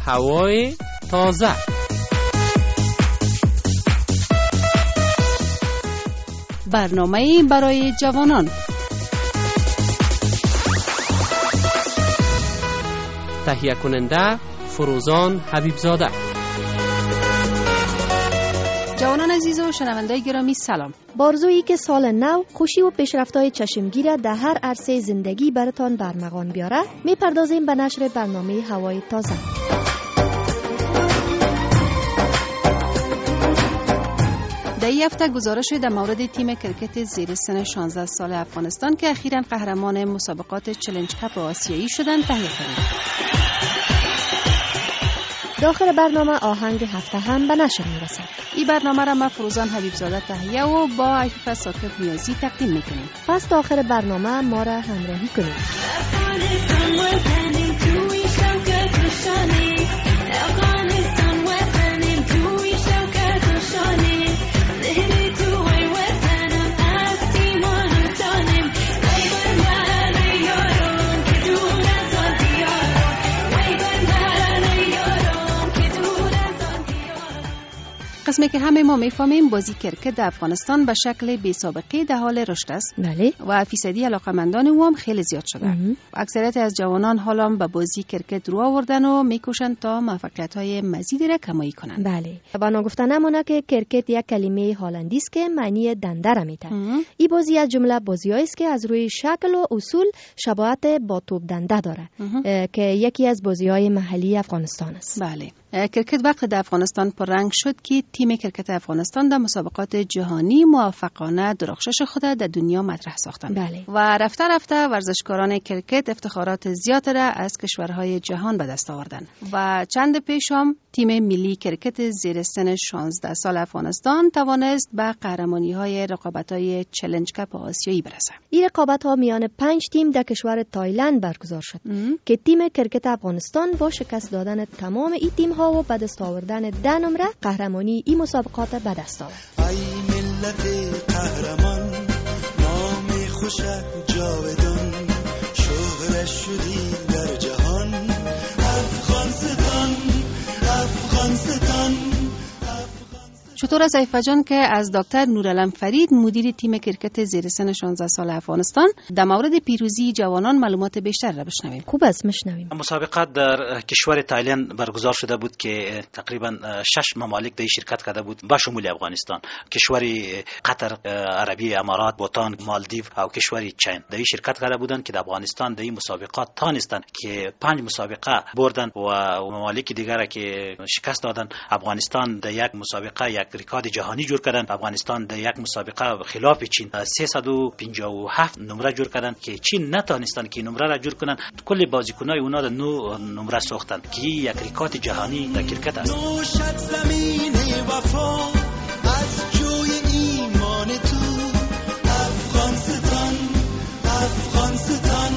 هوای تازه. برنامه برای جوانان. تهیه کننده فروزان حبیبزاده. جوانان عزیز و شنوندگان گرامی سلام. بارزویی که سال نو خوشی و پیشرفت‌های چشمگیر در هر عرصه زندگی براتان برمغان بیاره، میپردازیم به نشر برنامه هوای تازه. در این هفته گزارش در مورد تیم کرکت زیر سن 16 سال افغانستان که اخیراً قهرمان مسابقات چالش کاپ آسیایی شدند تهیه کردیم. داخل برنامه آهنگ هفته هم به نشر میرسد. این برنامه را من فروزان حبیبزاده تهیه و با عفیف ساکت نیازی تقدیم میکنیم. پس داخل برنامه ما را همراهی کنید. قسمی که همه ما میفهمیم بازی کرکت در افغانستان به شکل بی سابقه در حال رشد است. بله. و فیصدی علاقمندان او هم خیلی زیاد شده. اکثریت از جوانان حالا به بازی کرکت رو آوردن و میکوشن تا موفقیت‌های مزیدی را کمایی کنند. بله. بنا گفتن نمونه که کرکت یک کلمه هلندی است که معنی دنده را میده. این بازی از جمله بازی‌هایی است که از روی شکل و اصول شباهت با توپ دنده داره که یکی از بازی‌های محلی افغانستان است. بله. کرکت وقت در افغانستان پررنگ شد که تیم کرکت افغانستان در مسابقات جهانی موفقانه درخشش خود در دنیا مطرح ساختند. بله. و رفته رفته ورزشکاران کرکت افتخارات زیاد را از کشورهای جهان به دست آوردند و چند پیش هم تیم ملی کرکت زیر سن 16 سال افغانستان توانست به قهرمانی‌های رقابت‌های چالش کاپ آسیایی برسد. این رقابت‌ها میان 5 تیم در کشور تایلند برگزار شد که تیم کرکت افغانستان با شکست دادن تمام این تیم‌ها و به دست آوردن 10 نمره قهرمانی این مسابقات به دست آورد. ای ملت قهرمان نام خوش جاودان شهرت شدی در جهان افغانستان افغانستان. چطور است عفیفه جان که از دکتر نورعلم فرید مدیر تیم کرکت زیر سن 16 سال افغانستان در مورد پیروزی جوانان معلومات بیشتر را بشنویم؟ خوب است میشنویم. مسابقات در کشور تایلند برگزار شده بود که تقریبا 6 ممالک در شرکت کرده بود با شمول افغانستان، کشور قطر، عربی امارات، بوتان، مالدیو و کشور چین در شرکت کرده بودند که در افغانستان در این مسابقات تانستند که 5 مسابقه بردن و ممالک دیگر که شکست دادن. افغانستان در یک مسابقه یک رکورد جهانی جور کردن. افغانستان در یک مسابقه خلاف چین 357 نمره جور کردن که چین نتانستن که نمره را جور کنن. کل بازیکنای اونا در 9 نمره ساختن که یک رکورد جهانی در کرکت است. نوشد زمین وفا از جوی ایمان تو افغانستان افغانستان.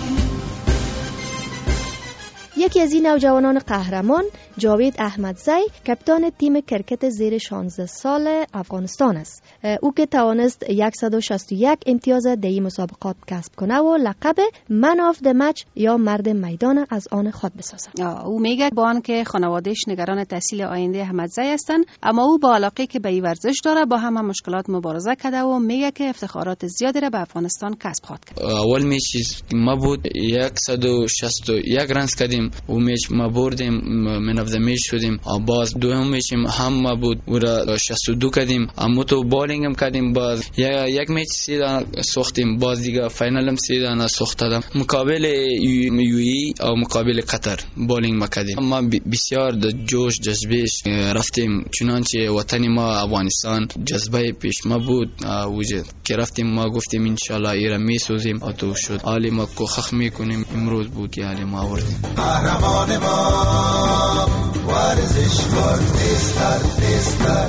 یکی از این نوجوانان قهرمان جاوید احمدزی کاپیتان تیم کرکت زیر 16 سال افغانستان است. او که توانست 161 امتیاز در این مسابقات کسب کنه و لقب من آف د مچ یا مرد میدان از آن خود بسازد. او میگه با آنکه خانوادهش نگران تحصیل آینده احمدزی هستند، اما او با علاقه که به این ورزش داره با همه مشکلات مبارزه کرده و میگه که افتخارات زیادی را به افغانستان کسب خواهد کرد. اول میچ ما بود 161 رنز کردیم و میچ ما بردیم، من اف د میچ شدیم. باز دوم میچ هم ما بود و را 62 کردیم. اما تو بالینگ هم کردیم. باز یک میچ سیدا ساختیم. باز دیگه فینال هم سیدا ساختم. مقابل یوئی او مقابل قطر بالینگ ما کردیم. ما بسیار د جوش جذبه رفتیم، چنانچه وطن ما افغانستان جذبه پیش ما بود وجود که رفتیم. ما گفتیم ان شاء الله ایران میسازیم و تو شد. حالی ما کوخخ میکنیم. امروز بود که حالی ما آوردیم. قهرمان ما ورزشکار تستر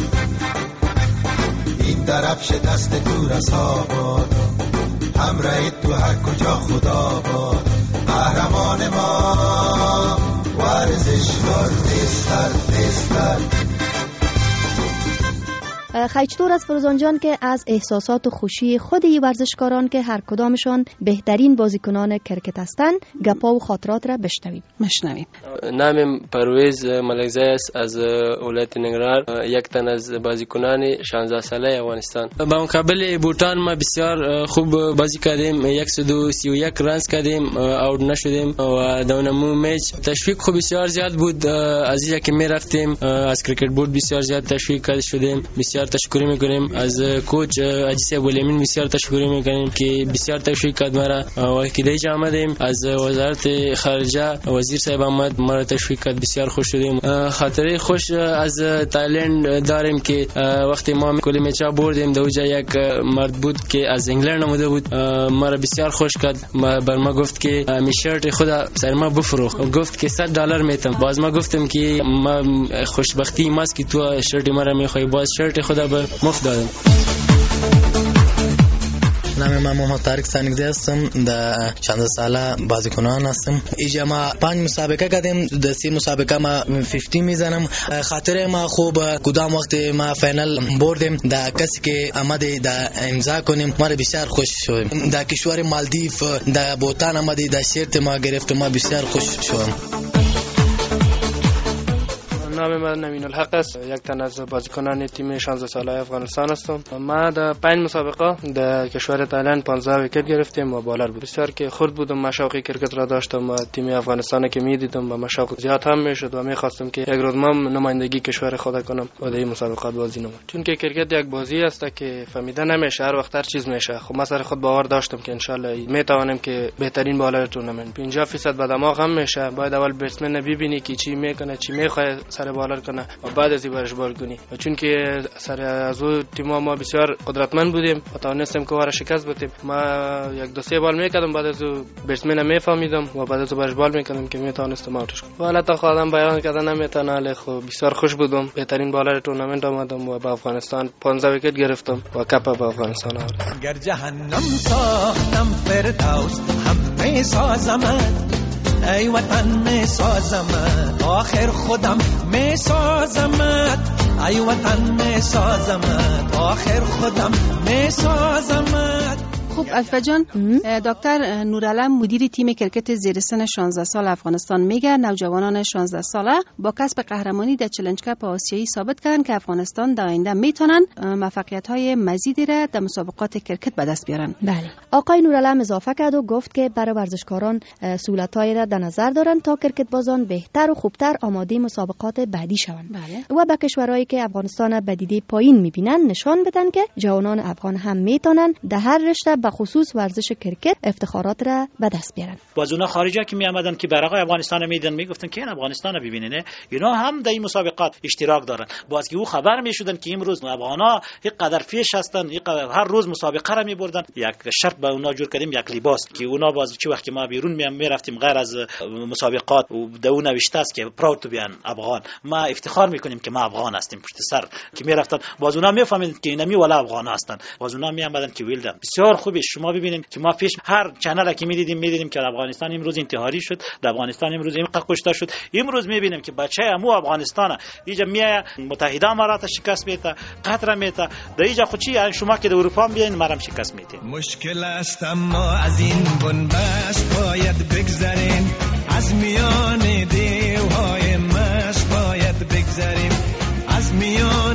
این طرف دست دور از آباد همراه تو هر کجا خدا باد. قهرمان ما ورزشکار تستر. خیلی چطور است فروزان جان که از احساسات و خوشی خود این ورزشکاران که هر کدامشان بهترین بازیکنان کرکت هستند گپا و خاطرات را بشنویم. نامم پرویز ملکزی است از ولایت ننگرهار، یک تن از بازیکنان 16 ساله افغانستان. با مقابل بوتان ما بسیار خوب بازی کردیم، 131 رنز کردیم، اوت نشدیم و در اون میچ تشویق خوب بسیار زیاد بود. از اینجا که می رفتیم از کرکت بورد بسیار زیاد تشویق کرده شدیم. بسیار تشکر میکنیم از کوچ عجیس ابوالامین، بسیار تشکر میکنیم که بسیار تشویق کرد مرا و که دیگه آمدیم از وزارت خارجه وزیر صاحب آمد مرا تشویق کرد، بسیار خوش شدیم. خاطره خوش از تایلند داریم که وقتی ما کلی میچا بردیم دوجا یک مرد بود که از انگلند آمده بود، مرا بسیار خوش کرد. بر ما گفت که می شرط خدا سر ما بفروخت، گفت که $100 میتم. باز ما گفتم که ما خوشبختی ماست که تو شرط مرا میخوای، باز شرط خدا به مفت دادم. نام من محمد طارق سانگزی هستم، در 16 ساله بازیکنان هستم. اینجا ما 5 مسابقه کردیم، در 3 مسابقه ما 50 میزنم. خاطره ما خوب کدام وقت ما فینال بردیم، در کسی که آمده در امضا کنیم ما بسیار خوش شدیم. در کشور مالدیو در بوتان آمده در شرط ما گرفت، ما بسیار خوش شدیم. نام من امین الحق است، یک تن از بازیکنان تیم 16 ساله افغانستان هستم. ما در 5 مسابقه در کشور تایلند 15 ویکت گرفتیم و بالر بود. بسیار که خود بودم، مشوق کرکت را داشتم و تیم افغانستان که میدیدم و مشوق زیاد هم میشد و میخواستم که یک روز ما نمایندگی کشور خود کنم و در این مسابقات بازی نمایم. چون که کرکت یک بازی است که فهمیده نمیشه، هر وقت هر چیز میشه. خب ما سر خود باور داشتم که ان شاء الله میتوانم که بهترین بالر تورنمنت 50% به دماغ هم میشه. باید اول بیتسمن ببینی که چی میکنه، چی میخواد سر بالر کنه و بعد از این برش بال کنی. چون که سر از او تیم ما بسیار قدرتمند بودیم و توانستیم که وارا شکست بدیم. ما یک دو سه بال میکردم، بعد از او بیتسمن میفهمیدم و بعد از او برش بال میکردم که میتونستم اوتش کنم. حالا تا خودم بیان کردن نمیتونه، ولی خب بسیار خوش بودم. بهترین بالر تورنمنت آمدم و با افغانستان 15 ویکت گرفتم و کپ با افغانستان آوردم. گر جهنم ساختم فردوس هم میسازمت، ای وطن میسازمت، آخر خودم میسازمت، ای وطن میسازمت، آخر خودم میسازمت. خب الفا جان، دکتر نورعلم مدیر تیم کرکت زیر سن 16 سال افغانستان میگه نوجوانان 16 ساله با کسب قهرمانی در چالش کپ آسیایی ثابت کردن که افغانستان در آینده میتونن موفقیت‌های مزیدی را در مسابقات کرکت به دست بیارن. بله. آقای نورعلم اضافه کرد و گفت که برای ورزشکاران سهولت‌هایی را در نظر دارن تا کرکت بازان بهتر و خوبتر آماده مسابقات بعدی شوند. بله. و به کشورهایی که افغانستان به دیده پایین میبینن نشان بدن که جوانان افغان هم میتونن در هر رشته به خصوص ورزش کرکت افتخارات را به دست بیارن. باز اونا خارجا که می آمدن که برای افغانستان میدن میگفتن که این افغانستان ببینین، اینا هم در این مسابقات اشتراک دارن. باز که او خبر میشدن که امروز افغانا یک قدر فیش هستن، یک قدر هر روز مسابقه را میبردن. یک شرط به اونا جور کردیم، یک لباس که اونا باز چه وقت ما بیرون میرفتیم غیر از مسابقات و دو نوشته است که پراود تو بیان افغان، ما افتخار میکنیم که ما افغان هستیم. پشت سر که میرفتن باز اونا میفهمیدن که اینا می ولا افغان هستن، باز اونا می آمدن که ویلدن. بسیار خوبه. شما ببینید که ما پیش هر چنل که میدیدیم که افغانستان امروز انتحاری شد، در افغانستان امروز اینقدر کشته شد. امروز میبینیم که بچه امو افغانستان اینجا میاد متحده امارات شکست میده، قطر میده، در اینجا خودی شما که در اروپا بیاین مرام شکست میده. مشکل است اما از این بنبست باید بگذریم، از میان دیوهای مست باید بگذریم، از میان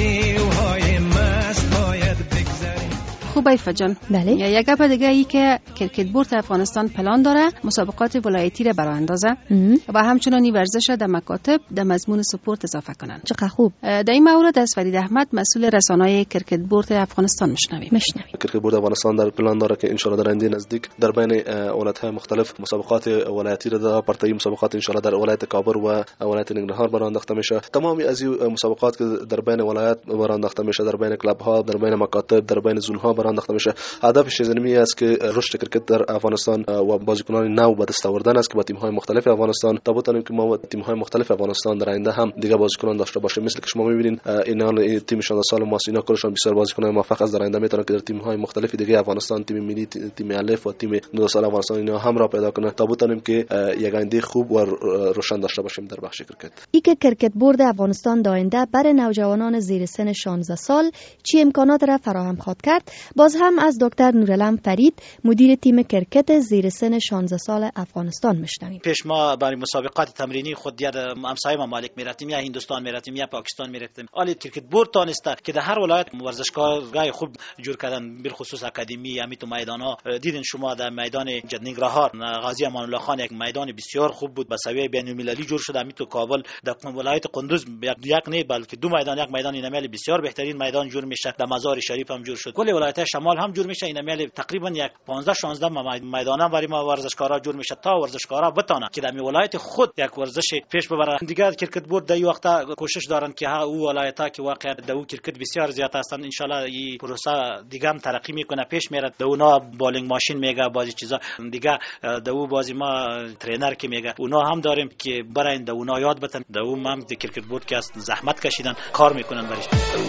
دیوهای مست باید بگذریم. خوب الفا جان. بله. یک گپ دیگه ای که کرکت بورد افغانستان پلان داره مسابقات ولایتی را برای اندازه و همچنان ورزش در مکاتب در مضمون سپورت اضافه کنن. چقدر خوب. در این مورد از فرید احمد مسئول رسانه‌های کرکت بورد افغانستان میشنویم. کرکت بورد افغانستان در پلان داره که ان شاء الله در آینده نزدیک در بین ولایت‌های مختلف مسابقات ولایتی را در پرتایی مسابقات ان شاء الله در ولایت کابل و ولایت ننگرهار برای انداخته میشه. تمام از این مسابقات که در بین ولایت برای انداخته میشه، در بین کلاب ها، در بین مکاتب، در بین زون ها برای انداخته میشه. هدفش اینمی است که رشد کرکت در افغانستان و بازیکنان نو به دست آوردن است که با تیم‌های مختلف افغانستان تا بتونیم که ما با تیم‌های مختلف افغانستان در آینده هم دیگه بازیکنان داشته باشیم. مثل که شما می‌بینید این تیم 16 سال ما اینا کلشون بسیار بازیکنان موفق از در آینده میتونن که در تیم‌های مختلف دیگه افغانستان، تیم ملی، تیم الف و تیم 2 سال افغانستان اینا هم را پیدا کنه تا بتونیم که یک آینده خوب و روشن داشته باشیم در بخش کرکت. که کرکت بورد افغانستان در آینده برای نوجوانان زیر سن 16 سال چی امکانات را فراهم خواهد کرد؟ باز هم از دکتر نورالم فرید مدیر تیم کرکت زیر سن 16 سال افغانستان میشنویم. پیش ما برای مسابقات تمرینی خود یا همسایه ممالک میرفتیم، یا هندوستان میرفتیم یا پاکستان میرفتیم. عالی کرکت بورد تانسته که در هر ولایت ورزشگاه خوب جور کردن، بالخصوص اکادمی امیتو میدانا. دیدین شما در میدان ننگرهار غازی امان الله خان یک میدان بسیار خوب بود، به سویه بین المللی جور شده. امیتو کابل در ولایت قندوز یک نه بلکه دو میدان، یک میدان اینمیل بسیار بهترین میدان جور میشه، در مزار شریف هم جور شد، کل ولایت شمال هم جور میشه. اینمیل تقریبا یک 15 16 میدان برای ما ورزشکارا جور میشه تا ورزشکارا بتونه که در ولایت خود یک ورزش پیش ببرن. دیگه کرکت بورد در این وقت کوشش دارن که ها او ولایت‌ها که واقعا در او کرکت بسیار زیاد هستن، ان شاء الله این پروسه دیگه هم ترقی میکنه، پیش میره. در اونا بالینگ ماشین میگه، بازی چیزا دیگه در او بازی ما ترینر که میگه اونا هم داریم که برای در اونا یاد بتن. در اون هم کرکت بورد که است زحمت کشیدن کار میکنن برش.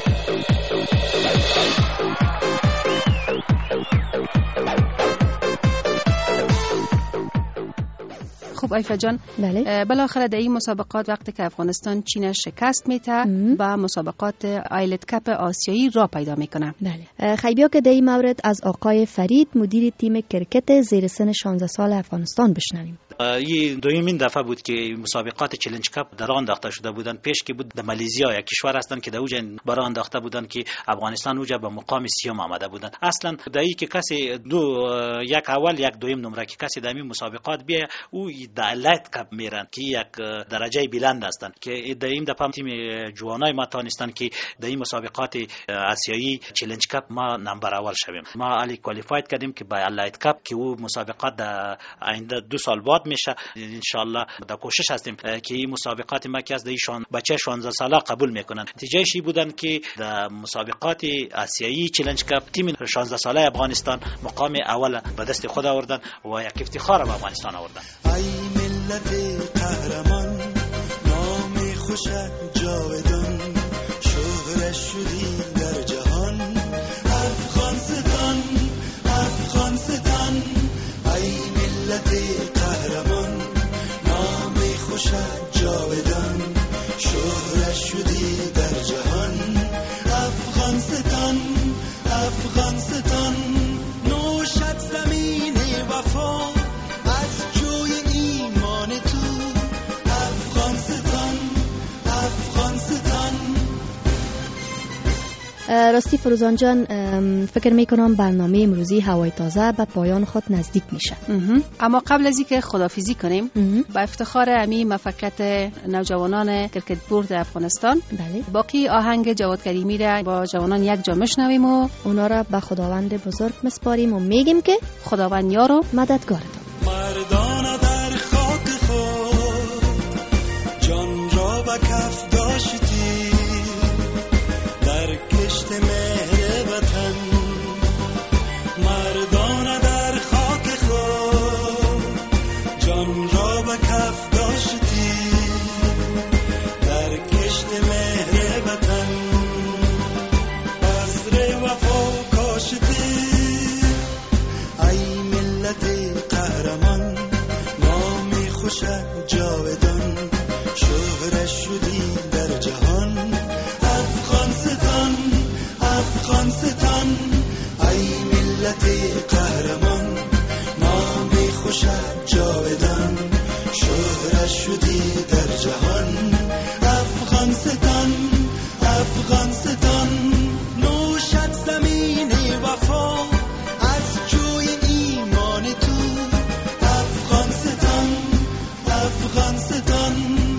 خب ایفا جان، بله. بالاخره در این مسابقات وقتی که افغانستان چین شکست میته و مسابقات آیلت کپ آسیایی را پیدا میکنه. بله. خیبیا که در این مورد از آقای فرید مدیر تیم کرکت زیر سن 16 سال افغانستان بشنویم. این دومین دفعه بود که مسابقات چالش کپ در آن انداخته شده بودند. پیش که بود در مالزیا، یک کشور هستند که در اوج برای انداخته بودند که افغانستان اوج به مقام سیوم آمده بودند. اصلا در این که کسی یک اول یک دوم نمره که کسی در این مسابقات بیا او در آیلت کپ میرن که یک درجه بلند هستند که در این دفعه تیم جوانای ما تانستند که در این مسابقات آسیایی چالش کپ ما نمبر اول شویم. ما علی کوالیفاید کردیم که به آیلت کپ که او مسابقات در آینده 2 سال بعد میشه. ان شاء الله در کوشش هستیم که این مسابقات ما که از ایشان بچه 16 ساله قبول میکنن. نتیجهشی بودن که در مسابقات آسیایی چالش کپ تیم 16 ساله افغانستان مقام اول به دست خود آوردن و یک افتخار به افغانستان آوردن. ای ملت قهرمان، نام خوش جاودان، شهرت شدی در جهان. افغانستان، افغانستان، ای ملت قهرمان، نام خوش جاودان، شهرت شدی در جهان. افغانستان، افغانستان، نوشت زمین وفا از جوی ایمان تو. افغانستان، افغانستان. راستی فروزان جان، فکر میکنم برنامه امروزی هوای تازه به پایان خود نزدیک میشه. اما قبل از اینکه خداحافظی کنیم با افتخار امی موفقیت نوجوانان کرکت بورد افغانستان، بله، باقی آهنگ جواد کریمی را با جوانان یک جا میشنویم و اونا را به خداوند بزرگ مسپاریم و میگیم که خداوند یار و مددگارتان. مردان در خاک خود جان را به کف داشتی، در کشت مهر وطن. مردان در خاک خود جان را به کف داشتی، در کشت مهر وطن. بذر وفا کاشتی، ای ملت قهرمان، نام خوش جاودان، شهرت شدی در جهان. افغانستان، افغانستان، ای ملت قهرمان، نام خوش جاودان، شهرت شدی در جهان. افغانستان، افغانستان، نوشت زمین وفا از جوی ایمان تو. افغانستان، افغانستان.